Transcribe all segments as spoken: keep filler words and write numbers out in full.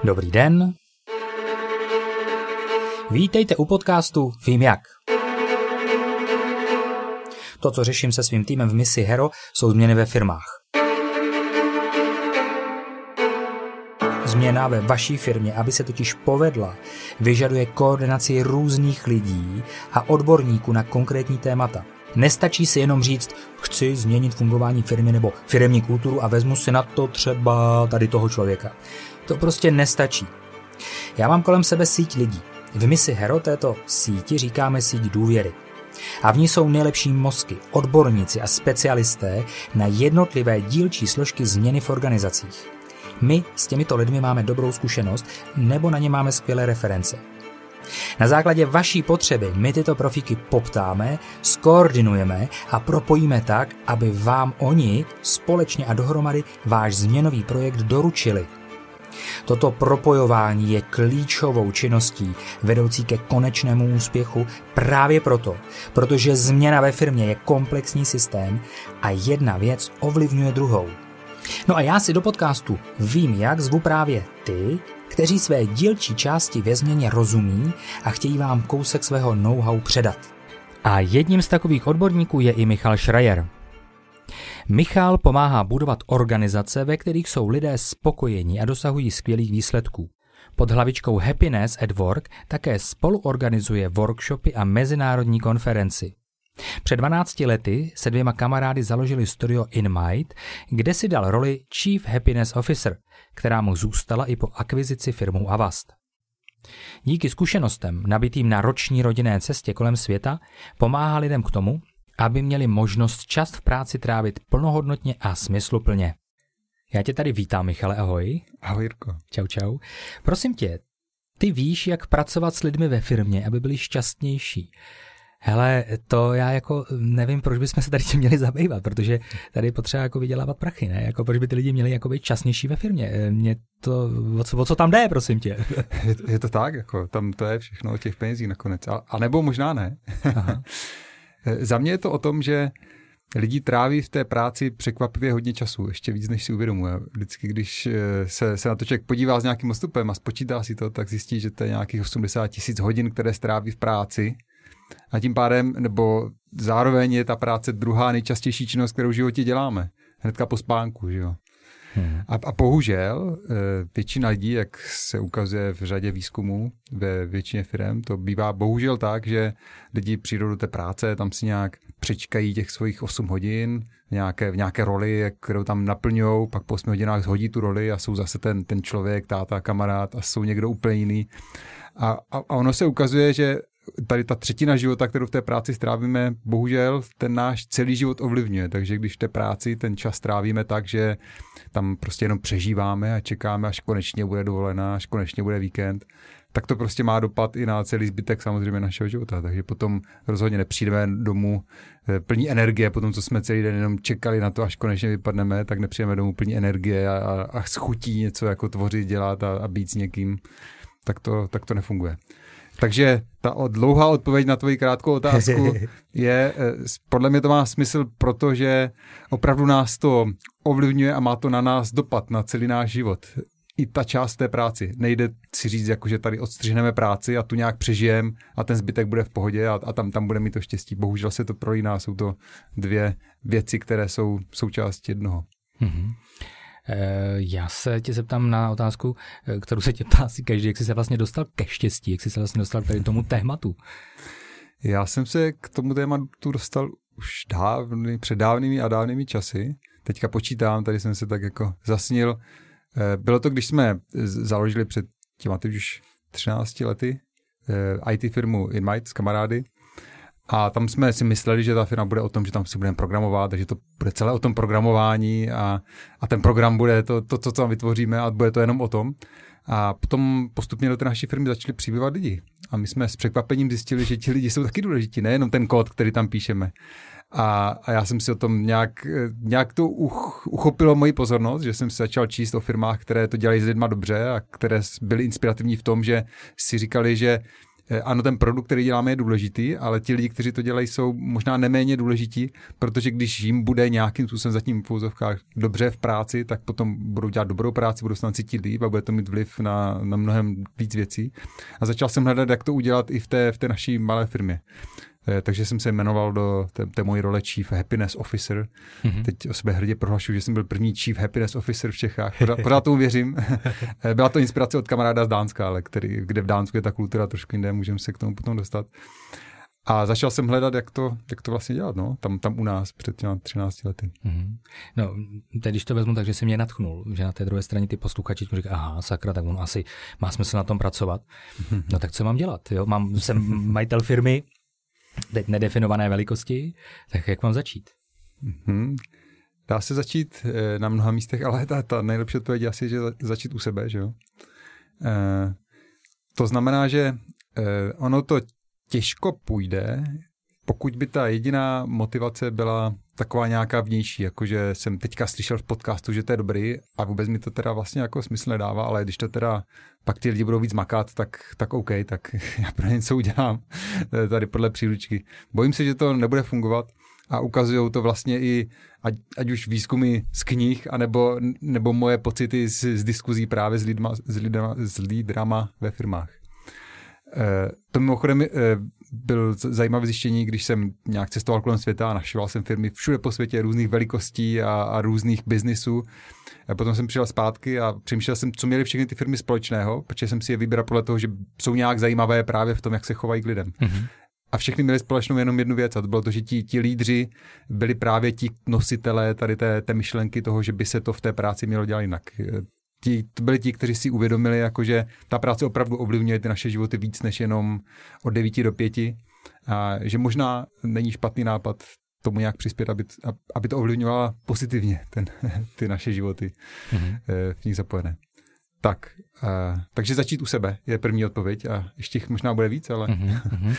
Dobrý den. Vítejte u podcastu Vím jak. To, co řeším se svým týmem v misi Hero, jsou změny ve firmách. Změna ve vaší firmě, aby se totiž povedla, vyžaduje koordinaci různých lidí a odborníků na konkrétní témata. Nestačí si jenom říct, chci změnit fungování firmy nebo firemní kulturu a vezmu si na to třeba tady toho člověka. To prostě nestačí. Já mám kolem sebe síť lidí. V misi Hero této síti říkáme síť důvěry. A v ní jsou nejlepší mozky, odborníci a specialisté na jednotlivé dílčí složky změny v organizacích. My s těmito lidmi máme dobrou zkušenost nebo na ně máme skvělé reference. Na základě vaší potřeby my tyto profíky poptáme, skoordinujeme a propojíme tak, aby vám oni společně a dohromady váš změnový projekt doručili. Toto propojování je klíčovou činností vedoucí ke konečnému úspěchu právě proto, protože změna ve firmě je komplexní systém a jedna věc ovlivňuje druhou. No a já si do podcastu Vím jak zvu právě ty, kteří své dílčí části ve změně rozumí a chtějí vám kousek svého know-how předat. A jedním z takových odborníků je i Michal Schreier. Michal pomáhá budovat organizace, ve kterých jsou lidé spokojení a dosahují skvělých výsledků. Pod hlavičkou Happiness at Work také spoluorganizuje workshopy a mezinárodní konferenci. Před dvanácti lety se dvěma kamarády založili studio InMind, kde si dal roli Chief Happiness Officer, která mu zůstala i po akvizici firmou Avast. Díky zkušenostem nabitým na roční rodinné cestě kolem světa pomáhá lidem k tomu, aby měli možnost čas v práci trávit plnohodnotně a smysluplně. Já tě tady vítám, Michale, ahoj. Ahoj, Jirko. Čau, čau. Prosím tě, ty víš, jak pracovat s lidmi ve firmě, aby byli šťastnější. Hele, to já jako nevím, proč bychom se tady tím měli zabývat, protože tady je potřeba jako vydělávat prachy, ne? Jako proč by ty lidi měli jako být šťastnější ve firmě? Mě to, o co, o co tam jde, prosím tě? Je to, je to tak, jako tam to je všechno o těch penězích nakonec. A, a nebo možná ne. Aha. Za mě je to o tom, že lidi tráví v té práci překvapivě hodně času, ještě víc, než si uvědomuje. Vždycky, když se, se na to člověk podívá s nějakým odstupem a spočítá si to, tak zjistí, že to je nějakých osmdesát tisíc hodin, které stráví v práci. A tím pádem, nebo zároveň je ta práce druhá nejčastější činnost, kterou v životě děláme. Hnedka po spánku, že jo. Hmm. A, a bohužel většina lidí, jak se ukazuje v řadě výzkumů ve většině firem, to bývá bohužel tak, že lidi přijdou do té práce, tam si nějak přečkají těch svých osm hodin v nějaké, v nějaké roli, kterou tam naplňou, pak po osmi hodinách zhodí tu roli a jsou zase ten, ten člověk, táta, kamarád a jsou někdo úplně jiný. A, a, a ono se ukazuje, že tady ta třetina života, kterou v té práci strávíme, bohužel ten náš celý život ovlivňuje. Takže když v té práci ten čas strávíme tak, že tam prostě jenom přežíváme a čekáme, až konečně bude dovolená, až konečně bude víkend, tak to prostě má dopad i na celý zbytek samozřejmě našeho života. Takže potom rozhodně nepřijdeme domů plní energie, potom co jsme celý den jenom čekali na to, až konečně vypadneme, tak nepřijdeme domů plní energie a, a, a schutí něco jako tvořit, dělat a, a být s někým. Tak to, tak to nefunguje. Takže ta dlouhá odpověď na tvoji krátkou otázku je, podle mě to má smysl, protože opravdu nás to ovlivňuje a má to na nás dopad, na celý náš život. I ta část té práci. Nejde si říct, jako, že tady odstřihneme práci a tu nějak přežijeme a ten zbytek bude v pohodě a, a tam, tam bude mít to štěstí. Bohužel se to prolíná, jsou to dvě věci, které jsou součástí jednoho. Mm-hmm. Já se tě zeptám na otázku, kterou se tě ptá asi každý, jak jsi se vlastně dostal ke štěstí, jak jsi se vlastně dostal k tomu tématu. Já jsem se k tomu tématu dostal už dávný, před dávnými a dávnými časy. Teďka počítám, tady jsem se tak jako zasnil. Bylo to, když jsme založili před těma teď už třinácti lety í té firmu InMind s kamarády. A tam jsme si mysleli, že ta firma bude o tom, že tam si budeme programovat, takže to bude celé o tom programování a, a ten program bude to, to, co tam vytvoříme a bude to jenom o tom. A potom postupně do té naší firmy začali přibývat lidi. A my jsme s překvapením zjistili, že ti lidi jsou taky důležití, nejenom ten kód, který tam píšeme. A, a já jsem si o tom nějak, nějak to uch, uchopilo moji pozornost, že jsem si začal číst o firmách, které to dělají s lidma dobře a které byly inspirativní v tom, že si říkali, že ano, ten produkt, který děláme, je důležitý, ale ti lidi, kteří to dělají, jsou možná neméně důležití, protože když jim bude nějakým způsobem zatím v fouzovkách dobře v práci, tak potom budou dělat dobrou práci, budou se tam cítit líp a bude to mít vliv na, na mnohem víc věcí. A začal jsem hledat, jak to udělat i v té, v té naší malé firmě. Takže jsem se jmenoval do té, té mojí role Chief Happiness Officer. Mm-hmm. Teď o sebe hrdě prohlašuji, že jsem byl první Chief Happiness Officer v Čechách. Pořád, pořád tomu věřím. Byla to inspirace od kamaráda z Dánska, ale který, kde v Dánsku je ta kultura trošku jinde, můžeme se k tomu potom dostat. A začal jsem hledat, jak to, jak to vlastně dělat, no, tam, tam u nás před těma třinácti lety. Mm-hmm. No, teď když to vezmu, takže si mě nadchnul, že na té druhé straně ty posluchači mi říkají, aha, sakra, tak on asi má smysl na tom pracovat. Mm-hmm. No tak co mám dělat, jo? Mám, jsem majitel firmy, teď nedefinované velikosti, tak jak mám začít? Mm-hmm. Dá se začít e, na mnoha místech, ale ta, ta nejlepší odpověď je asi, že začít u sebe, že jo. E, to znamená, že e, ono to těžko půjde, pokud by ta jediná motivace byla taková nějaká vnější, jakože jsem teďka slyšel v podcastu, že to je dobrý a vůbec mi to teda vlastně jako smysl nedává, ale když to teda pak ty lidi budou víc makat, tak, tak OK, tak já pro něco udělám tady podle příručky. Bojím se, že to nebude fungovat a ukazují to vlastně i ať, ať už výzkumy z knih, anebo, nebo moje pocity z, z diskuzí právě s, lidma, s, lidma, s lídrama ve firmách. To mimochodem byl zajímavé zjištění, když jsem nějak cestoval kolem světa a navštěvoval jsem firmy všude po světě různých velikostí a, a různých biznisů. A potom jsem přišel zpátky a přemýšlel jsem, co měly všechny ty firmy společného, protože jsem si je vybral podle toho, že jsou nějak zajímavé právě v tom, jak se chovají k lidem. Mm-hmm. A všechny měly společnou jenom jednu věc, a to bylo to, že ti, ti lídři byli právě ti nositelé tady té, té myšlenky toho, že by se to v té práci mělo dělat jinak. Ti, to byli ti, kteří si uvědomili, jako, že ta práce opravdu ovlivňuje ty naše životy víc než jenom od devíti do pěti. A že možná není špatný nápad tomu nějak přispět, aby, aby to ovlivňovalo pozitivně ten, ty naše životy mm-hmm. v nich zapojené. Tak, uh, takže začít u sebe je první odpověď a ještě jich možná bude víc, ale... Mm-hmm.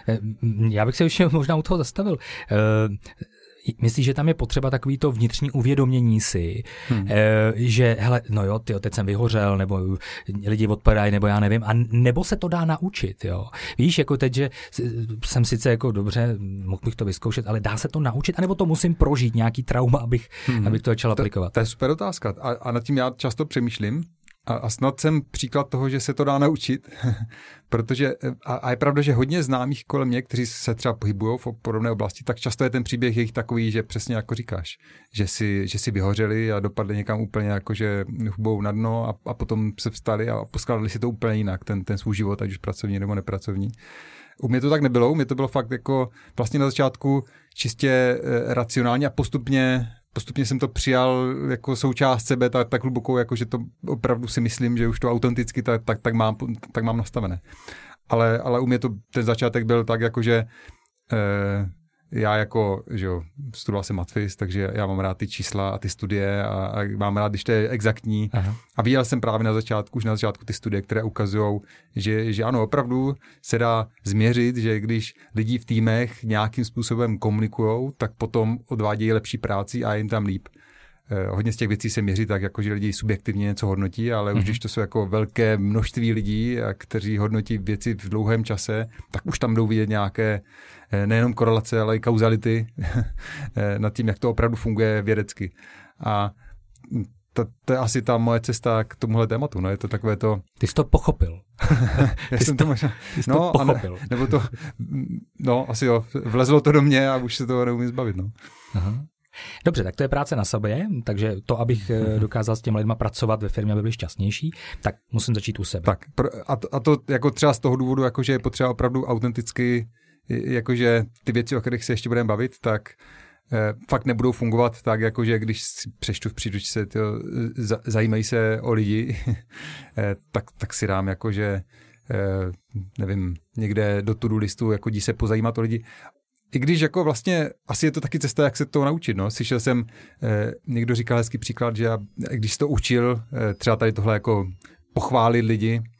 Já bych se ještě možná u toho zastavil. Uh, Myslíš, že tam je potřeba takový to vnitřní uvědomění si, hmm. e, že hele, no jo, tyjo, teď jsem vyhořel, nebo lidi odpadají, nebo já nevím, a nebo se to dá naučit, jo. Víš, jako teď, že jsem sice jako dobře, mohl bych to vyzkoušet, ale dá se to naučit, anebo to musím prožít, nějaký trauma, abych, hmm. abych to začal aplikovat? To, to je super otázka a, a nad tím já často přemýšlím. A, a snad jsem příklad toho, že se to dá naučit, protože a, a je pravda, že hodně známých kolem mě, kteří se třeba pohybují v podobné oblasti, tak často je ten příběh jejich takový, že přesně jako říkáš, že si, že si vyhořeli a dopadli někam úplně jakože hubou na dno a, a potom se vstali a poskládali si to úplně jinak, ten, ten svůj život, ať už pracovní nebo nepracovní. U mě to tak nebylo, u mě to bylo fakt jako vlastně na začátku čistě e, racionálně a postupně Postupně jsem to přijal jako součást sebe tak, tak hlubokou, jako že to opravdu si myslím, že už to autenticky tak, tak, tak, mám, tak mám nastavené. Ale, ale u mě to ten začátek byl tak, jako že eh, já jako, že jo, studoval jsem matfis, takže já mám rád ty čísla a ty studie a, a mám rád, když to je exaktní. Aha. A viděl jsem právě na začátku, už na začátku ty studie, které ukazují, že, že ano, opravdu se dá změřit, že když lidi v týmech nějakým způsobem komunikujou, tak potom odvádějí lepší práci a jim tam líp. Eh, hodně z těch věcí se měří tak, jako že lidi subjektivně něco hodnotí, ale mm-hmm. už když to jsou jako velké množství lidí, a kteří hodnotí věci v dlouhém čase, tak už tam jdou vidět nějaké nejenom korelace, ale i kauzality nad tím, jak to opravdu funguje vědecky. A to, to je asi ta moje cesta k tomuhle tématu. No, je to takové to... Ty jsi to pochopil. Já jsem to, možná... Ty jsi no, to pochopil. Ne, nebo to... No, asi jo. Vlezlo to do mě a už se toho neumím zbavit. No. Aha. Dobře, tak to je práce na sobě, takže to, abych dokázal s těmi lidma pracovat ve firmě, aby byli šťastnější, tak musím začít u sebe. Tak a to, a to jako třeba z toho důvodu, jakože je potřeba opravdu autenticky, jakože ty věci, o kterých se ještě budeme bavit, tak eh, fakt nebudou fungovat tak, jakože když si přečtu v příručce, tyjo, za, zajímají se o lidi, eh, tak, tak si dám jakože, eh, nevím, někde do to-do listu, jako jdi se pozajímat o lidi. I když jako vlastně asi je to taky cesta, jak se to naučit. No. Slyšel jsem, eh, někdo říkal hezký příklad, že já, když jsi to učil, eh, třeba tady tohle jako pochválit lidi,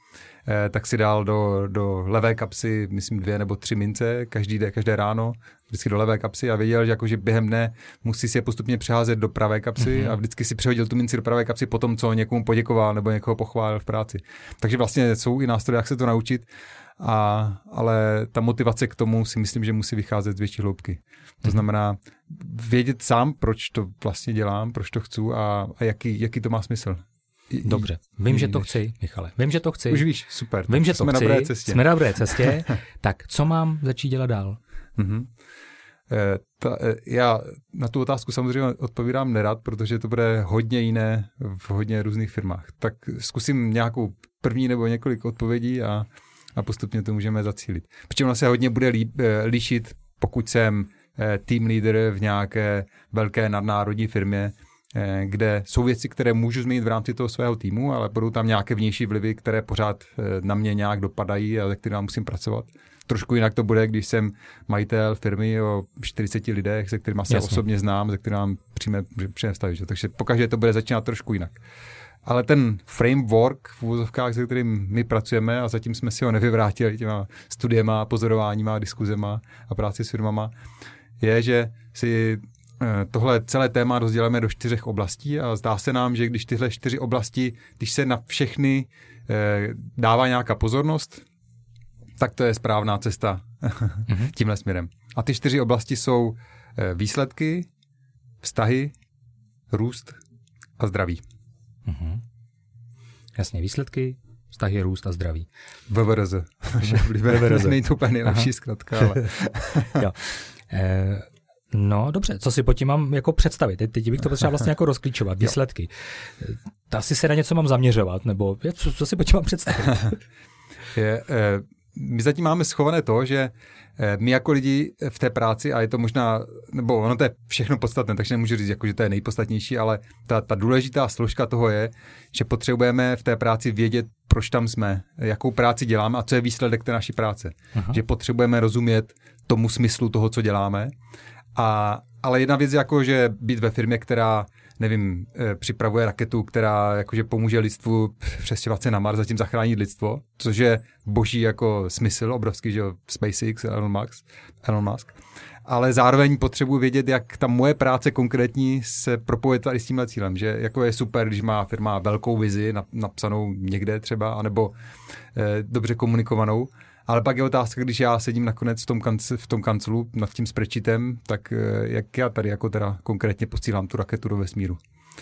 tak si dal do, do levé kapsy, myslím, dvě nebo tři mince každý den, každé ráno, vždycky do levé kapsy a věděl, že, jako, že během dne musí si je postupně přeházet do pravé kapsy mm-hmm. a vždycky si přehodil tu minci do pravé kapsy po tom, co někomu poděkoval nebo někoho pochválil v práci. Takže vlastně jsou i nástroje, jak se to naučit, a, ale ta motivace k tomu si myslím, že musí vycházet z větší hloubky. To mm-hmm. znamená vědět sám, proč to vlastně dělám, proč to chci a, a jaký, jaký to má smysl. Dobře, vím, že to chci, Michale. Vím, že to chci. Už víš, super. Vím, že to jsme chci. Na dobré cestě. Jsme na dobré cestě. Tak, co mám začít dělat dál? Mm-hmm. E, ta, e, já na tu otázku samozřejmě odpovídám nerad, protože to bude hodně jiné v hodně různých firmách. Tak zkusím nějakou první nebo několik odpovědí a, a postupně to můžeme zacílit. Protože ono se hodně bude lí, e, líšit, pokud jsem e, team leader v nějaké velké nadnárodní firmě, kde jsou věci, které můžu změnit v rámci toho svého týmu, ale budou tam nějaké vnější vlivy, které pořád na mě nějak dopadají a se kterými musím pracovat. Trošku jinak to bude, když jsem majitel firmy o čtyřiceti lidech, se kterými se osobně znám, se kterými přijme, přijme vztahy. Takže pokaždé to bude začínat trošku jinak. Ale ten framework v uvozovkách, se kterým my pracujeme a zatím jsme si ho nevyvrátili těma studiema, pozorováníma, diskuzema a práci s firmama, je, že si tohle celé téma rozděláme do čtyřech oblastí a zdá se nám, že když tyhle čtyři oblasti, když se na všechny eh, dává nějaká pozornost, tak to je správná cesta mm-hmm. tímhle směrem. A ty čtyři oblasti jsou eh, výsledky, vztahy, růst a zdraví. Mm-hmm. Jasně, výsledky, vztahy, růst a zdraví. V V R Z. Není to úplně nejlepší zkratka, ale... jo. Eh... No, dobře, co si pod tím mám jako představit? Teď, teď bych to potřeba vlastně jako rozklíčovat, výsledky. Asi se na něco mám zaměřovat, nebo co, co si pod tím mám představit? Je, eh, my zatím máme schované to, že eh, my jako lidi v té práci, a je to možná, nebo ono to je všechno podstatné, takže nemůžu říct, jako, že to je nejpodstatnější, ale ta, ta důležitá složka toho je, že potřebujeme v té práci vědět, proč tam jsme, jakou práci děláme a co je výsledek té naší práce. Aha. Že potřebujeme rozumět tomu smyslu toho, co děláme. A, ale jedna věc je jako, že být ve firmě, která, nevím, připravuje raketu, která jakože pomůže lidstvu přestěhovat se na Mars, zatím zachránit lidstvo, což je boží jako smysl, obrovský, že jo, SpaceX, Elon Musk, Elon Musk. Ale zároveň potřebuji vědět, jak ta moje práce konkrétní se propojuje tady s tímhle cílem, že jako je super, když má firma velkou vizi napsanou někde třeba, anebo eh, dobře komunikovanou. Ale pak je otázka, když já sedím nakonec v tom, kanc- v tom kanclu nad tím spreadsheetem, tak jak já tady jako teda konkrétně posílám tu raketu do vesmíru.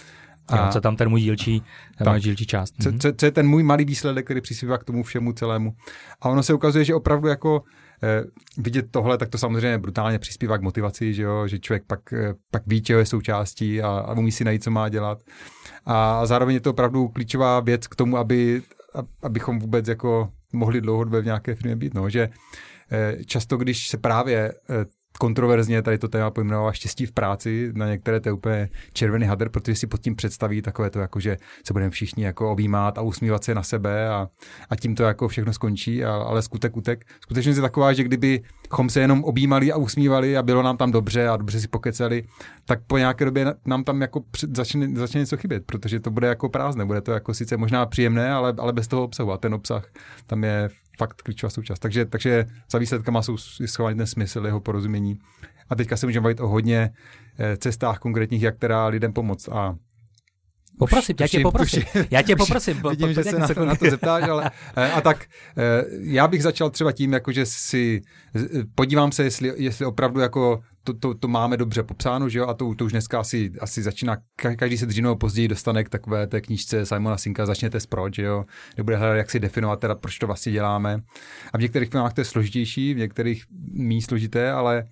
A jo, co tam ten můj dílčí, ten můj dílčí část. Co, co, co je ten můj malý výsledek, který přispívá k tomu všemu celému. A ono se ukazuje, že opravdu jako eh, vidět tohle, tak to samozřejmě brutálně přispívá k motivaci, že, jo? Že člověk pak, eh, pak ví, čeho je součástí a, a umí si najít, co má dělat. A, a zároveň je to opravdu klíčová věc k tomu, aby, abychom vůbec jako mohli dlouhodobě v nějaké firmě být. No, že často, když se právě kontroverzně tady to téma pojmenovává štěstí v práci, na některé to je úplně červený hadr, protože si pod tím představí takové to, jako, že se budeme všichni jako objímat a usmívat se na sebe a, a tím to jako všechno skončí, a, ale skutek utek. Skutečnost je taková, že kdybychom se jenom objímali a usmívali a bylo nám tam dobře a dobře si pokecali, tak po nějaké době nám tam jako začne, začne něco chybět, protože to bude jako prázdné, bude to jako sice možná příjemné, ale, ale bez toho obsahu a ten obsah tam je fakt klíčová součást. Takže, takže za výsledkama jsou schovaný ten smysl, jeho porozumění. A teďka se můžeme bavit o hodně cestách konkrétních, jak teda lidem pomoct. A Poprosím, já tě poprosím. Tuši, já tě poprosím. Vidím, po, že se na to, na to zeptáš, ale a tak já bych začal třeba tím, jako, že si podívám se, jestli, jestli opravdu jako to, to, to máme dobře popsáno, že jo, a to, to už dneska asi, asi začíná, každý se dřív nebo později dostane k takové té knížce Simona Sinka, začněte s proč, že jo, nebude hledat, jak si definovat teda, proč to vlastně děláme. A v některých firmách to je složitější, v některých méně složité, ale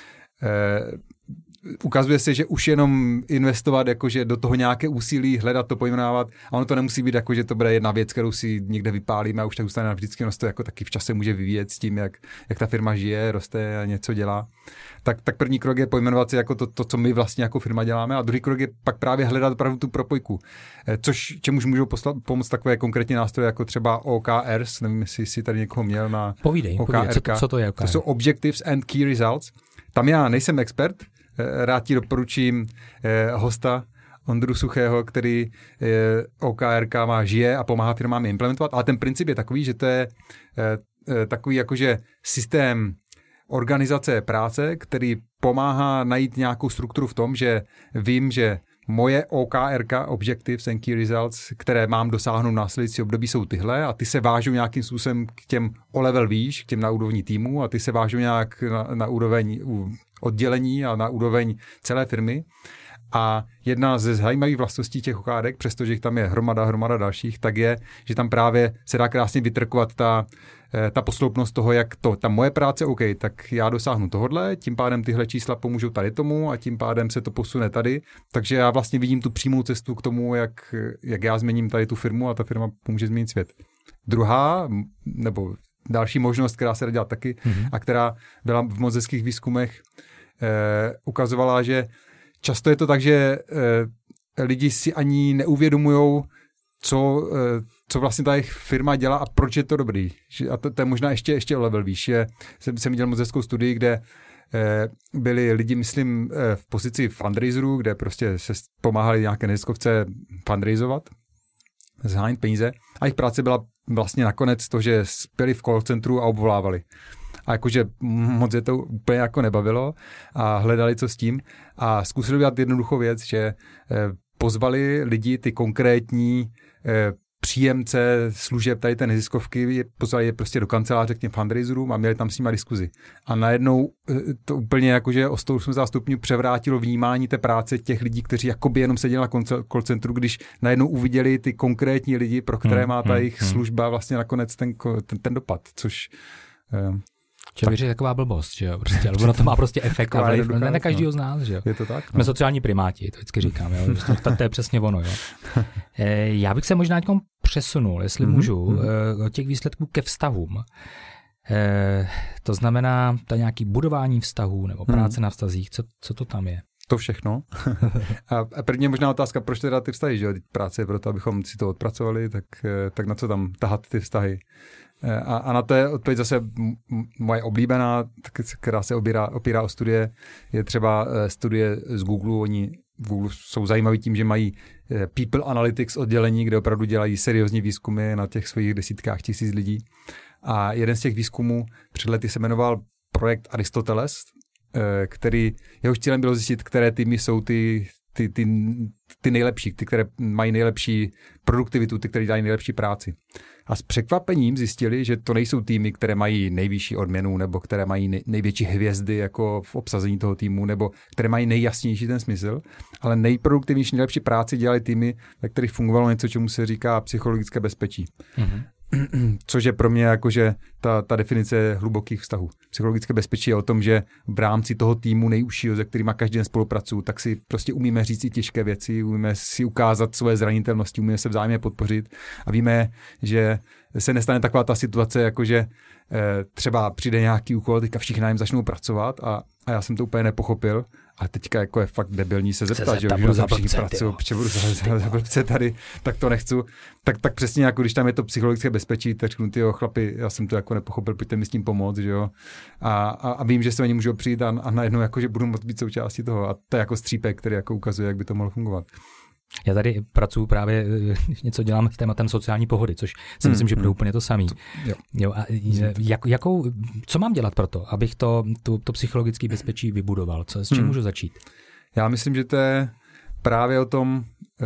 eh, ukazuje se, že už jenom investovat jakože do toho nějaké úsilí, hledat to, pojmenovat, a ono to nemusí být jako, že to bude jedna věc, kterou si někde vypálíme a už tak zůstane navždycky, ono to jako taky v čase může vyvíjet s tím, jak, jak ta firma žije, roste a něco dělá. Tak, tak první krok je pojmenovat si jako to, to, co my vlastně jako firma děláme, a druhý krok je pak právě hledat opravdu tu propojku. Což, čemuž můžou poslat, pomoct takové konkrétní nástroje, jako třeba O K Rs, nevím, jestli jsi tady někoho měl na Povídej, O K R K. Povídej, co, co to je O K R? To jsou Objectives and Key Results. Tam já nejsem expert, rád ti doporučím eh, hosta Ondru Suchého, který O K R K má žije a pomáhá firmám je implementovat, ale ten princip je takový, že to je takový jakože systém organizace práce, který pomáhá najít nějakou strukturu v tom, že vím, že moje O K R K, Objectives and Key Results, které mám dosáhnout v následující období, jsou tyhle a ty se vážou nějakým způsobem k těm o level výš, k těm na úrovni týmu a ty se vážou nějak na, na úroveň oddělení a na úroveň celé firmy. A jedna ze zajímavých vlastností těch O K R K, přestože jich tam je hromada, hromada dalších, tak je, že tam právě se dá krásně vytrkovat ta, ta posloupnost toho, jak to, ta moje práce, OK, tak já dosáhnu tohodle, tím pádem tyhle čísla pomůžou tady tomu a tím pádem se to posune tady. Takže já vlastně vidím tu přímou cestu k tomu, jak, jak já změním tady tu firmu a ta firma pomůže změnit svět. Druhá, nebo další možnost, která se dá dělat taky mm-hmm. a která byla v moc hezkých výzkumech, eh, ukazovala, že často je to tak, že eh, lidi si ani neuvědomujou, co, eh, co vlastně ta jejich firma dělá a proč je to dobrý. A to, to je možná ještě, ještě o level výš. Je, jsem, jsem viděl moc hezkou studii, kde eh, byli lidi, myslím, eh, v pozici fundraiserů, kde prostě se pomáhali nějaké neziskovce fundraizovat, zhánět peníze. A jejich práce byla vlastně nakonec to, že byli v call centru a obvolávali. A jakože moc je to úplně jako nebavilo a hledali, co s tím. A zkusili dělat jednoduchou věc, že pozvali lidi, ty konkrétní příjemce služeb tady té neziskovky, pozvali je prostě do kanceláře k těm fundraiserům a měli tam s nimi diskuzi. A najednou to úplně jakože o sto osmdesát stupňů převrátilo vnímání té práce těch lidí, kteří jakoby jenom seděli na call centru, když najednou uviděli ty konkrétní lidi, pro které má ta jejich služba vlastně nakonec ten, ten, ten dopad, což... Člověk je taková blbost, že jo, prostě, ale ono to má prostě efekt a vliv na, na každýho z nás, že jo. Je to tak? No. Jsme sociální primáti, to vždycky říkám, jo, to, to je přesně ono, jo. E, já bych se možná někom přesunul, jestli mm-hmm. můžu, e, od těch výsledků ke vztahům. E, to znamená to nějaký budování vztahů nebo práce mm. na vztazích, co, co to tam je? To všechno. A první možná otázka, proč teda ty vztahy, že jo, práce je proto, abychom si to odpracovali, tak, tak na co tam tahat ty vztahy? A, a na to je odpověď zase moje oblíbená, která se opírá, opírá o studie, je třeba studie z Google. Oni v Google jsou zajímaví tím, že mají People Analytics oddělení, kde opravdu dělají seriózní výzkumy na těch svých desítkách tisíc lidí. A jeden z těch výzkumů před lety se jmenoval projekt Aristoteles, který, jehož cílem bylo zjistit, které týmy jsou ty, ty, ty, ty nejlepší, ty, které mají nejlepší produktivitu, ty, které dělají nejlepší práci. A s překvapením zjistili, že to nejsou týmy, které mají nejvyšší odměnu, nebo které mají nej, největší hvězdy jako v obsazení toho týmu, nebo které mají nejjasnější ten smysl, ale nejproduktivnější, nejlepší práci dělají týmy, ve kterých fungovalo něco, čemu se říká psychologické bezpečí. Mm-hmm. Což je pro mě jakože ta, ta definice hlubokých vztahů. Psychologické bezpečí je o tom, že v rámci toho týmu nejužšího, se kterýma každý den spolupracuju, tak si prostě umíme říct i těžké věci, umíme si ukázat svoje zranitelnosti, umíme se vzájemně podpořit a víme, že se nestane taková ta situace, jakože eh, třeba přijde nějaký úkol, teďka všichni na něm začnou pracovat a, a já jsem to úplně nepochopil. A teďka jako je fakt debilní se zeptat, se že už za všichni pracují, protože budu za blbce tady, tak to nechci. Tak, tak přesně jako když tam je to psychologické bezpečí, tak řeknu, tyjo, chlapi, já jsem to jako nepochopil, pojďte mi s tím pomoct, že jo. A, a, a vím, že se oni můžou přijít a, a najednou jako, že budu moct být součástí toho. A to je jako střípek, který jako ukazuje, jak by to mohlo fungovat. Já tady pracuji právě, něco dělám s tématem sociální pohody, což si myslím, hmm, že bude hmm. úplně to samý. Jo. Jo, a jak, jakou, co mám dělat pro to, abych to, to, to psychologické bezpečí vybudoval? Co, s čím hmm. můžu začít? Já myslím, že to je právě o tom,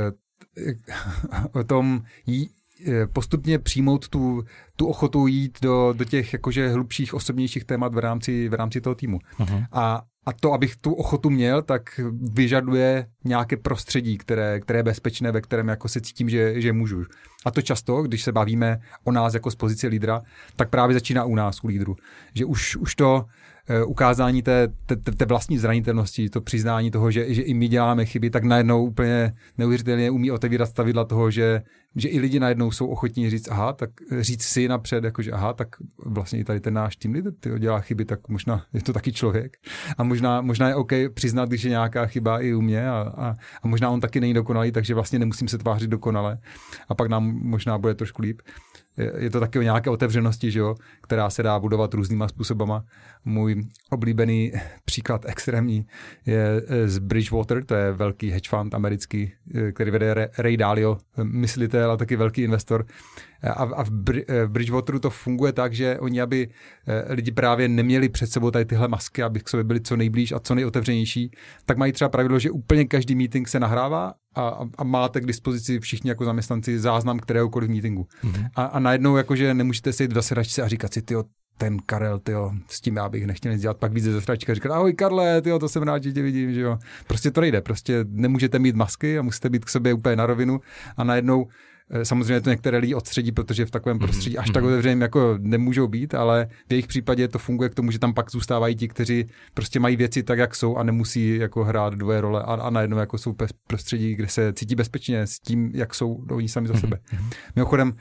o tom jí, postupně přijmout tu, tu ochotu jít do, do těch jakože hlubších, osobnějších témat v rámci, v rámci toho týmu. Uh-huh. A A to, abych tu ochotu měl, tak vyžaduje nějaké prostředí, které, které je bezpečné, ve kterém jako se cítím, že, že můžu. A to často, když se bavíme o nás jako z pozice lídra, tak právě začíná u nás, u lídru. Že už, už to uh, ukázání té, té, té vlastní zranitelnosti, to přiznání toho, že, že i my děláme chyby, tak najednou úplně neuvěřitelně umí otevírat stavidla toho, že, že i lidi najednou jsou ochotní říct, aha, tak říct si napřed, jakože aha, tak vlastně i tady ten náš tým lídr dělá chyby, tak možná je to taky člověk. A možná, možná je OK přiznat, když je nějaká chyba i u mě a, a, a možná on taky není dokonalý, takže vlastně nemusím se tvářit dokonale a pak nám možná bude trošku líp. je to taky o nějaké otevřenosti, že jo, která se dá budovat různýma způsobama. Můj oblíbený příklad extrémní je z Bridgewater, to je velký hedge fund americký, který vede Ray Dalio, myslitel a taky velký investor. A, a v Bridgewateru to funguje tak, že oni, aby lidi právě neměli před sebou tady tyhle masky, aby k sobě byli co nejblíž a co nejotevřenější, tak mají třeba pravidlo, že úplně každý meeting se nahrává a, a máte k dispozici všichni jako zaměstnanci záznam kteréhokoliv meetingu. Mm-hmm. A, a najednou jakože nemůžete sedět v zasedačce a říkat si, tyjo, ten Karel, tyjo, s tím já bych nechtěl nic dělat, pak víc ze zasedačky a říkat, ahoj Karle, tyjo, to jsem rád, že tě vidím, že jo. Prostě to nejde, prostě nemůžete mít masky a musíte být k sobě úplně na rovinu a najednou samozřejmě to některé lidi odstředí, protože v takovém prostředí až tak otevřeným jako nemůžou být, ale v jejich případě to funguje k tomu, že tam pak zůstávají ti, kteří prostě mají věci tak, jak jsou a nemusí jako hrát dvoje role a, a najednou jako jsou v prostředí, kde se cítí bezpečně s tím, jak jsou oni sami za sebe. Mimochodem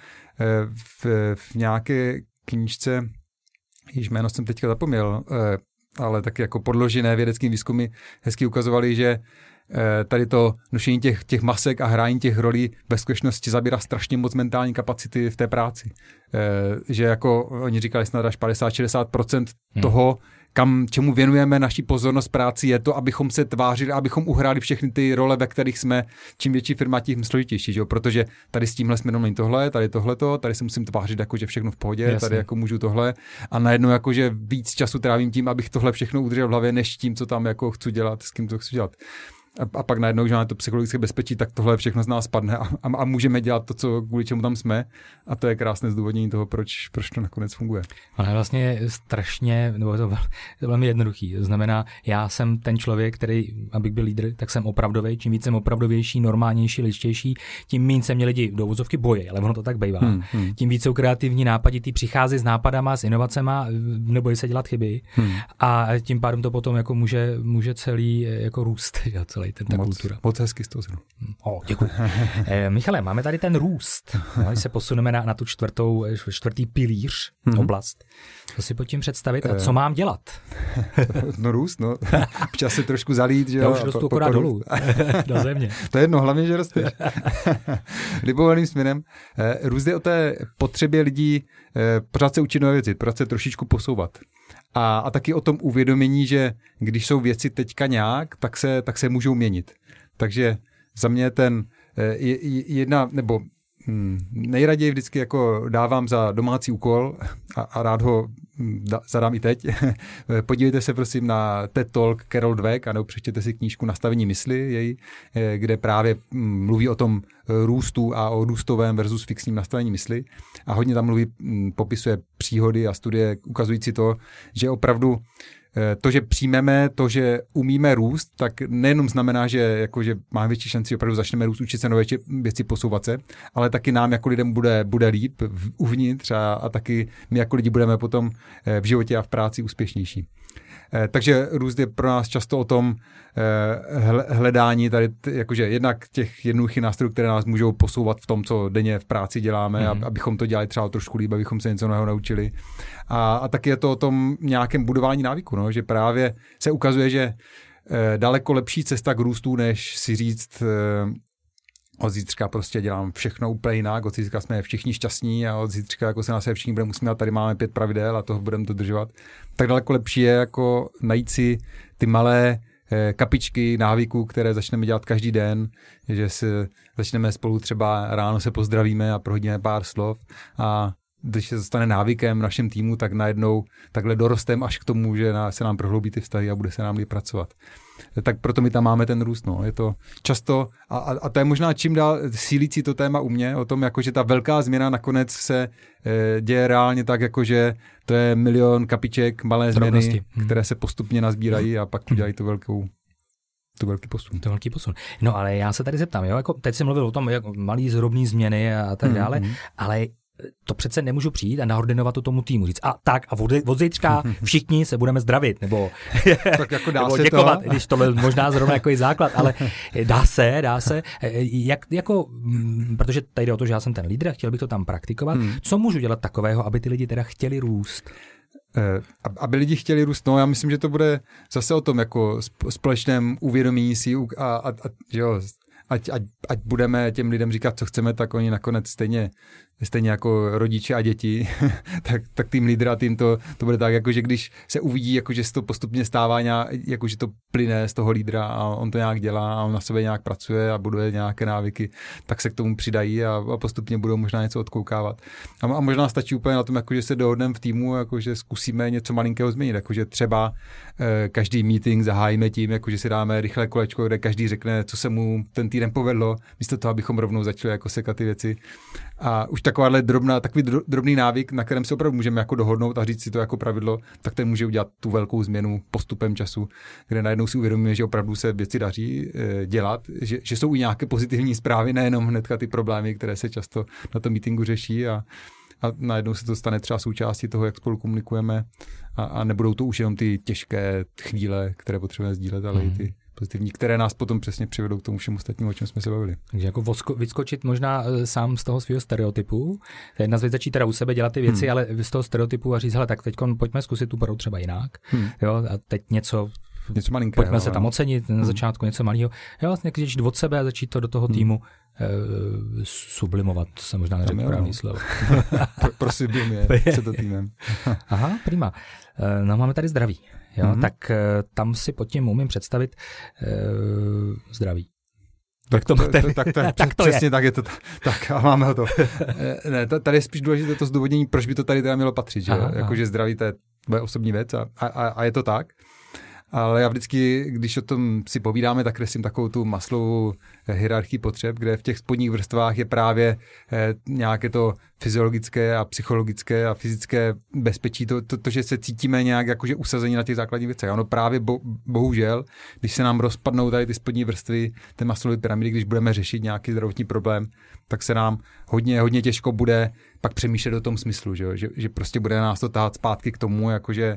v, v nějaké knížce, již jméno jsem teďka zapomněl, ale taky jako podložené vědeckým výzkumy hezky ukazovali, že tady to nošení těch, těch masek a hrání těch rolí ve skutečnosti zabírá strašně moc mentální kapacity v té práci. Že jako oni říkali snad až padesát až šedesát procent hmm. toho, kam, čemu věnujeme naši pozornost práci, je to, abychom se tvářili, abychom uhráli všechny ty role, ve kterých jsme, čím větší firma, tím složitější, že jo? Protože tady s tímhle jsme jenom tohle, tady tohleto, tady se musím tvářit jako, že všechno v pohodě, Jasně. tady jako můžu tohle a najednou jako, že víc času trávím tím, abych tohle všechno udržel v hlavě, než tím, co tam jako chci dělat, s kým to chci dělat. A, a pak najednou, že máme to psychologické bezpečí, tak tohle všechno z nás spadne a, a, a můžeme dělat to, co, kvůli čemu tam jsme. A to je krásné zdůvodnění toho, proč, proč to nakonec funguje. Ale vlastně je strašně, nebo to, to je velmi jednoduchý. To znamená, já jsem ten člověk, který, abych byl lídr, tak jsem opravdový. Čím víc jsem opravdovější, normálnější, ličtější, tím méně se mě lidi do uvozovky bojí, ale ono to tak bývá. Hmm, hmm. Tím víc jsou kreativní, nápaditý, přichází s nápadama, s inovacema, nebojí se dělat chyby. Hmm. A tím pádem to potom jako může, může celý jako růst, celý ten, ta moc, kultura. Moc hezky z toho zru. O, děkuji. e, Michale, máme tady ten růst. No, když se posuneme na, na tu čtvrtou, čtvrtý pilíř, mm-hmm. oblast. Co si pod tím představit a co mám dělat? No růst, no. Čas se trošku zalít, že já už rostu akorát dolů. Do země. To je jedno, hlavně, že rosteš. Libovolným směrem. Růst je o té potřebě lidí pořád se učit nové věci, pořád se trošičku posouvat. A, a taky o tom uvědomění, že když jsou věci teďka nějak, tak se, tak se můžou měnit. Takže za mě ten jedna, nebo hm, nejraději vždycky jako dávám za domácí úkol a, a rád ho da, zadám i teď. Podívejte se prosím na TED Talk Carol Dweck a nebo přečtěte si knížku Nastavení mysli, její, kde právě mluví o tom růstu a o růstovém versus fixním nastavení mysli. A hodně tam mluví, popisuje příhody a studie ukazující to, že opravdu to, že přijmeme, to, že umíme růst, tak nejenom znamená, že, jako, že máme větší šanci, opravdu začneme růst, učit se nové věci, posouvat se, ale taky nám jako lidem bude, bude líp uvnitř a, a taky my jako lidi budeme potom v životě a v práci úspěšnější. Takže růst je pro nás často o tom hledání tady, jakože jednak těch jednoduchých nástrojů, které nás můžou posouvat v tom, co denně v práci děláme, mm. abychom to dělali třeba trošku líp, abychom se něco nového naučili. A, a taky je to o tom nějakém budování návyku, no, že právě se ukazuje, že daleko lepší cesta k růstu, než si říct od zítřka prostě dělám všechno úplně jinak, od zítřka jsme všichni šťastní a od zítřka jako se na sebe všichni budeme usmívat, tady máme pět pravidel a toho budeme dodržovat. Tak daleko lepší je jako najít si ty malé kapičky návyků, které začneme dělat každý den, že si začneme spolu třeba ráno se pozdravíme a prohodíme pár slov a když se stane návykem v našem týmu, tak najednou takhle dorosteme až k tomu, že se nám prohloubí ty vztahy a bude se nám líp pracovat. Tak proto my tam máme ten růst. No. Je to často, a, a to je možná čím dál sílící to téma u mě, o tom, jako, že ta velká změna nakonec se e, děje reálně tak, jako, že to je milion kapiček, malé změny, hmm. které se postupně nazbírají a pak udělají tu velkou To velký posun. To velký posun. No ale já se tady zeptám, jo, jako teď jsem mluvil o tom, jak malý zrobný změny a tak dále, mm-hmm. ale to přece nemůžu přijít a naordinovat to tomu týmu. Říct, a tak a od, od zítřka všichni se budeme zdravit, nebo, tak jako dá nebo se děkovat, to. Když tohle možná zrovna jako je základ, ale dá se, dá se. Jak, jako, protože tady jde o to, že já jsem ten lídr a chtěl bych to tam praktikovat. Hmm. Co můžu dělat takového, aby ty lidi teda chtěli růst? Aby lidi chtěli růst, no já myslím, že to bude zase o tom jako společném uvědomění si a, a, a že jo, ať, ať, ať budeme těm lidem říkat, co chceme, tak oni nakonec stejně stejně jako rodiče a děti, tak, tak tým lídr a tým to, to bude tak, jako že když se uvidí, jako že se to postupně stává nějak, jako že to plyne z toho lídra a on to nějak dělá a on na sebe nějak pracuje a buduje nějaké návyky, tak se k tomu přidají a, a postupně budou možná něco odkoukávat. A, a možná stačí úplně na tom, jako že se dohodneme v týmu, jako že zkusíme něco malinkého změnit, jako že třeba eh, každý meeting zahájíme tím, jako že si dáme rychlé kolečko, kde každý řekne, co se mu ten týden povedlo, místo toho, abychom rovnou začali jako sekat ty věci. A už takováhle drobná, takový drobný návyk, na kterém se opravdu můžeme jako dohodnout a říct si to jako pravidlo, tak ten může udělat tu velkou změnu postupem času, kde najednou si uvědomíme, že opravdu se věci daří e, dělat, že, že jsou i nějaké pozitivní zprávy, nejenom hnedka ty problémy, které se často na tom meetingu řeší a, a najednou se to stane třeba součástí toho, jak spolu komunikujeme a, a nebudou to už jenom ty těžké chvíle, které potřebujeme sdílet, ale mm. i ty pozitivní, které nás potom přesně přivedou k tomu všemu ostatnímu, o čem jsme se bavili. Takže jako vyskočit možná sám z toho svého stereotypu, jedna z věcí začít teda u sebe dělat ty věci, hmm. ale z toho stereotypu a říct, hele, tak teď pojďme zkusit tu porou třeba jinak, hmm. jo, a teď něco, něco malinkého, pojďme se tam ocenit, na začátku něco malého, jo, vlastně začít od sebe a začít to do toho týmu hmm. eh, sublimovat, to se možná neřekl právý slovo. pro, pro sublimuje se to týmem. Aha, prima. No máme tady zdraví. Jo, mm-hmm. tak uh, tam si pod tím umím představit uh, zdraví. Tak to, to, to, tak to, tak to přesně je. Tak je to. Tak a máme ho to. Ne, tady je spíš důležité to zdůvodnění, proč by to tady teda mělo patřit. Že? Aha, Jakože zdraví to je moje osobní věc a, a, a je to tak. Ale já vždycky, když o tom si povídáme, tak kreslím takovou tu Maslowovu hierarchii potřeb, kde v těch spodních vrstvách je právě eh, nějaké to fyziologické a psychologické a fyzické bezpečí, to, to, to že se cítíme nějak jakože usazení na těch základních věcech. Ono právě bo, bohužel, když se nám rozpadnou tady ty spodní vrstvy, ten Maslowovy pyramidy, když budeme řešit nějaký zdravotní problém, tak se nám hodně, hodně těžko bude pak přemýšlet o tom smyslu, že, že, že prostě bude nás to tahat zpátky k tomu, jakože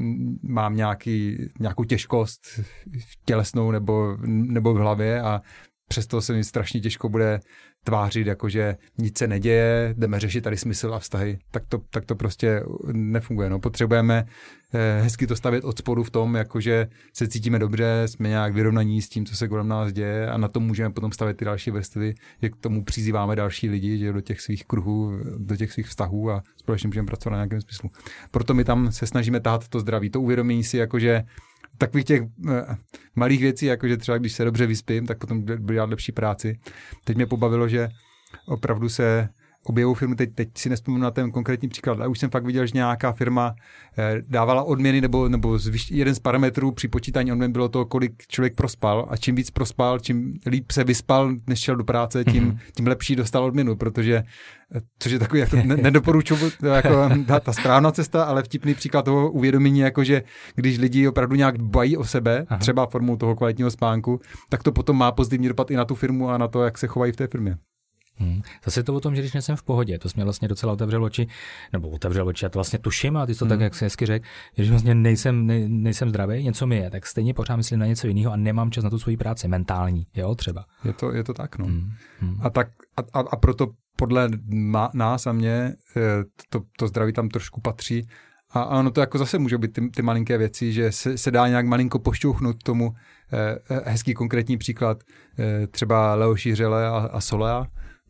mám nějaký, nějakou těžkost tělesnou nebo, nebo v hlavě a přesto se mi strašně těžko bude tvářit, jakože nic se neděje, jdeme řešit tady smysl a vztahy, tak to, tak to prostě nefunguje. No, potřebujeme eh, hezky to stavět od spodu v tom, jakože se cítíme dobře, jsme nějak vyrovnaní s tím, co se kolem nás děje a na tom můžeme potom stavět ty další vrstvy, že k tomu přizýváme další lidi, že do těch svých kruhů, do těch svých vztahů a společně můžeme pracovat na nějakém smyslu. Proto my tam se snažíme tahat to zdraví, to uvědomění si, jakože takových těch uh, malých věcí, jakože třeba když se dobře vyspím, tak potom budu dělat lepší práci. Teď mě pobavilo, že opravdu se objevují firmy, teď, teď si nespomínám na ten konkrétní příklad, ale už jsem fakt viděl, že nějaká firma eh, dávala odměny nebo, nebo zvyš, jeden z parametrů při počítání odměn bylo to, kolik člověk prospal a čím víc prospal, čím líp se vyspal, než šel do práce, tím, tím lepší dostal odměnu, protože což je takový, jako ne, nedoporučuji jako ta, ta správná cesta, ale vtipný příklad toho uvědomění, jakože když lidi opravdu nějak dbají o sebe, Aha. třeba formou toho kvalitního spánku, tak to potom má pozitivní dopad i na tu firmu a na to, jak se chovají v té firmě. Hmm. Zase to o tom, že když nejsem v pohodě, to jsi mě vlastně docela otevřel oči, nebo otevřel oči, já to vlastně tuším, a ty jsi to hmm. tak, jak jsi hezky řekl, že když vlastně nejsem, ne, nejsem zdravý, něco mi je, tak stejně pořád myslím na něco jiného a nemám čas na tu svoji práci, mentální, jo, třeba. Je to, je to tak, no. Hmm. Hmm. A, tak, a, a, a proto podle má, nás a mě to, to zdraví tam trošku patří. A ono to jako zase může být ty, ty malinké věci, že se, se dá nějak malinko pošťouchnout tomu. Eh, hezký konkrétní příklad, eh, třeba Leoši Řele a, a Solea,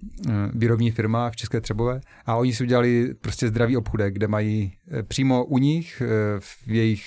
výrobní firma v České Třebové a oni si udělali prostě zdravý obchůdek, kde mají přímo u nich v jejich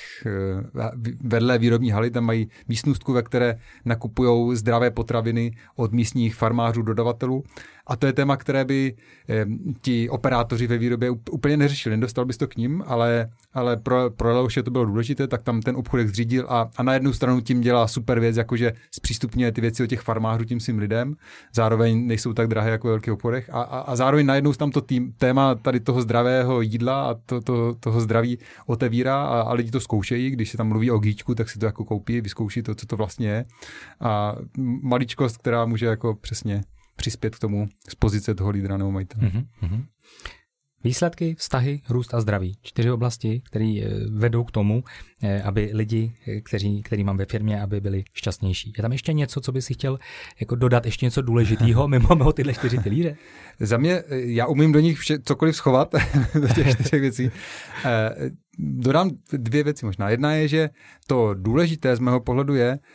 vedle výrobní haly, tam mají místnostku, ve které nakupujou zdravé potraviny od místních farmářů, dodavatelů a to je téma, které by ti operátoři ve výrobě úplně neřešili. Nedostal bys to k ním, ale, ale pro, pro Leoše to bylo důležité, tak tam ten obchůdek zřídil a, a na jednu stranu tím dělá super věc, jakože zpřístupňuje ty věci od těch farmářů tím svým lidem, zároveň nejsou tak drahé jako ve velkých obchodech a, a, a zároveň najednou tam to tým, téma tady toho zdravého jídla a to, to, toho zdraví otevírá a, a lidi to zkoušejí, když se tam mluví o gíčku, tak si to jako koupí, vyzkouší to, co to vlastně je a maličkost, která může jako přesně přispět k tomu z pozice toho lídra nebo majitele. Mm-hmm. Výsledky, vztahy, růst a zdraví. Čtyři oblasti, které vedou k tomu, aby lidi, kteří, který mám ve firmě, aby byli šťastnější. Je tam ještě něco, co by si chtěl jako dodat, ještě něco důležitého mimo tyhle čtyři pilíře? Za mě, já umím do nich vše, cokoliv schovat, do těch čtyřech věcí. Dodám dvě věci možná. Jedna je, že to důležité z mého pohledu je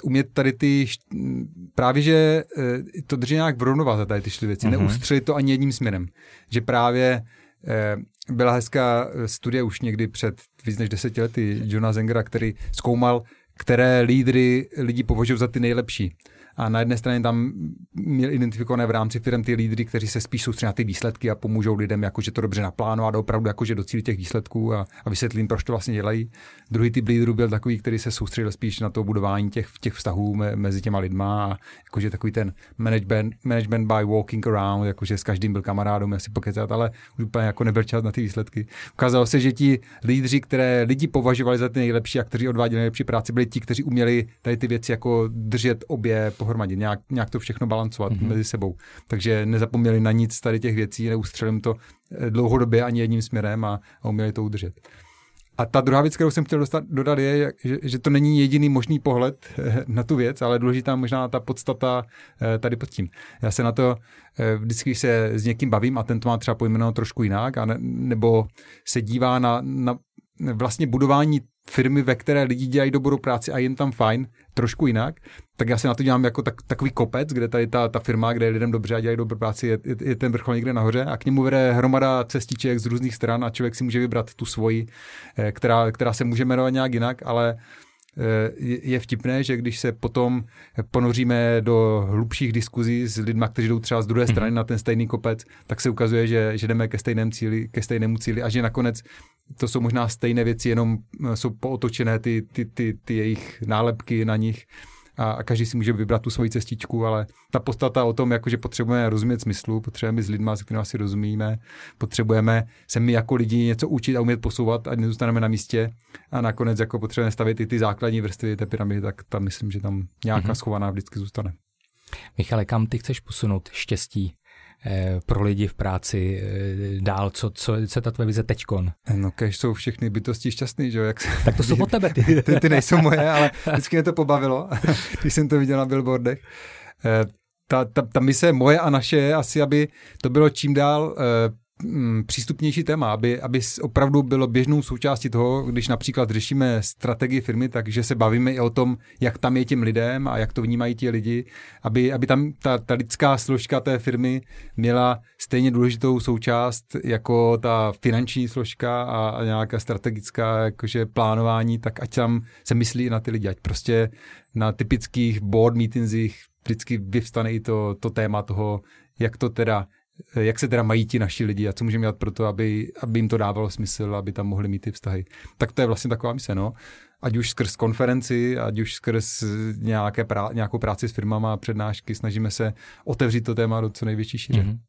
umět tady ty, právě že to drží nějak v rovnováze tady ty čtyři věci, mm-hmm. neustřelit to ani jedním směrem. Že právě byla hezká studie už někdy před víc než deseti lety Johna Zengera, který zkoumal, které lídry lidi považují za ty nejlepší. A na jedné straně tam měl identifikované v rámci firm ty lídry, kteří se spíš soustředí na ty výsledky a pomůžou lidem jakože to dobře naplánovat a opravdu jakože docílit těch výsledků a, a vysvětlím, proč to vlastně dělají. Druhý typ lídrů byl takový, který se soustředil spíš na to budování těch, těch vztahů me, mezi těma lidma a jakože takový ten management, management by walking around, jakože s každým byl kamarádem, asi pokecat, ale už úplně jako nebyl čas na ty výsledky. Ukázalo se, že ti lídři, které lidi považovali za ty nejlepší a kteří odváděli nejlepší práci, byli ti, kteří uměli tady ty věci jako držet obě pohromadě, nějak, nějak to všechno balancovat mm-hmm. mezi sebou. Takže nezapomněli na nic tady těch věcí, neustřelím to dlouhodobě ani jedním směrem a, a uměli to udržet. A ta druhá věc, kterou jsem chtěl dostat, dodat, je, že, že to není jediný možný pohled na tu věc, ale důležitá možná ta podstata tady pod tím. Já se na to vždycky, když se s někým bavím a ten to má třeba pojmenovat trošku jinak, a ne, nebo se dívá na, na vlastně budování firmy, ve které lidi dělají dobrou práci a jen tam fajn, trošku jinak, tak já se na to dělám jako tak, takový kopec, kde tady ta, ta firma, kde je lidem dobře a dělají dobrou práci, je, je, je ten vrchol někde nahoře a k němu vede hromada cestiček z různých stran a člověk si může vybrat tu svoji, která, která se může jmenovat nějak jinak, ale je vtipné, že když se potom ponoříme do hlubších diskuzí s lidmi, kteří jdou třeba z druhé strany na ten stejný kopec, tak se ukazuje, že, že jdeme ke stejnému cíli, ke stejnému cíli a že nakonec to jsou možná stejné věci, jenom jsou pootočené ty, ty, ty, ty jejich nálepky na nich a, a každý si může vybrat tu svoji cestičku, ale ta podstata o tom, jako, že potřebujeme rozumět smyslu, potřebujeme být s lidma, se kterými si rozumíme, potřebujeme se my jako lidi něco učit a umět posouvat, ať nezůstaneme na místě a nakonec jako potřebujeme stavit i ty základní vrstvy té pyramidy, tak tam myslím, že tam nějaká mm-hmm. schovaná vždycky zůstane. Michale, kam ty chceš posunout štěstí eh, pro lidi v práci eh, dál? Co, co, co je ta tvoje vize teďkon? No, kež jsou všechny bytosti šťastný, že jo? Jak se... Tak to jsou od tebe. Ty. ty, ty nejsou moje, ale vždycky mě to pobavilo, když jsem to viděl na billboardech. Eh, ta, ta, ta mise moje a naše je asi, aby to bylo čím dál eh, přístupnější téma, aby, aby opravdu bylo běžnou součástí toho, když například řešíme strategii firmy, takže se bavíme i o tom, jak tam je těm lidem a jak to vnímají ti lidi, aby, aby tam ta, ta lidská složka té firmy měla stejně důležitou součást jako ta finanční složka a, a nějaká strategická jakože plánování, tak ať tam se myslí i na ty lidi, ať prostě na typických board meetingsích vždycky vyvstane i to, to téma toho, jak to teda jak se teda mají ti naši lidi a co můžeme dělat pro to, aby, aby jim to dávalo smysl, aby tam mohli mít ty vztahy. Tak to je vlastně taková mise, no. Ať už skrz konferenci, ať už skrz nějaké prá, nějakou práci s firmama a přednášky, snažíme se otevřít to téma do co největší šíře. Mm-hmm.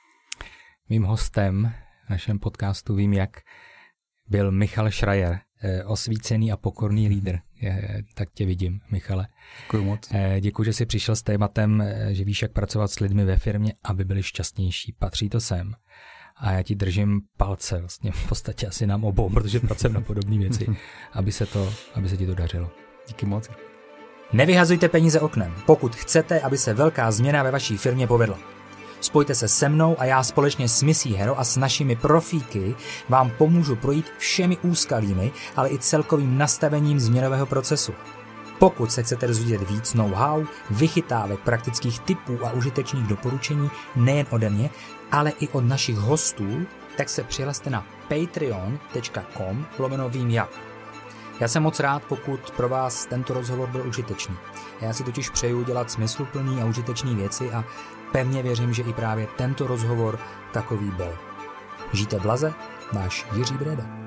Mým hostem v našem podcastu Vím jak byl Michal Schreier, osvícený a pokorný lídr. Je, tak tě vidím, Michale. Děkuji moc. Děkuji, že jsi přišel s tématem, že víš, jak pracovat s lidmi ve firmě, aby byli šťastnější. Patří to sem. A já ti držím palce, vlastně v podstatě asi nám obou, protože pracujeme na podobné věci, aby se, to, aby se ti to dařilo. Díky moc. Nevyhazujte peníze oknem, pokud chcete, aby se velká změna ve vaší firmě povedla. Spojte se se mnou a já společně s Misí Hero a s našimi profíky vám pomůžu projít všemi úskalími, ale i celkovým nastavením změnového procesu. Pokud se chcete dozvědět víc know-how, vychytávek praktických tipů a užitečných doporučení nejen ode mě, ale i od našich hostů, tak se přihlaste na patreon tečka com lomeno vím jak. Já jsem moc rád, pokud pro vás tento rozhovor byl užitečný. Já si totiž přeju dělat smysluplný a užitečný věci a pevně věřím, že i právě tento rozhovor takový byl. Žijte blaze, váš Jiří Breda.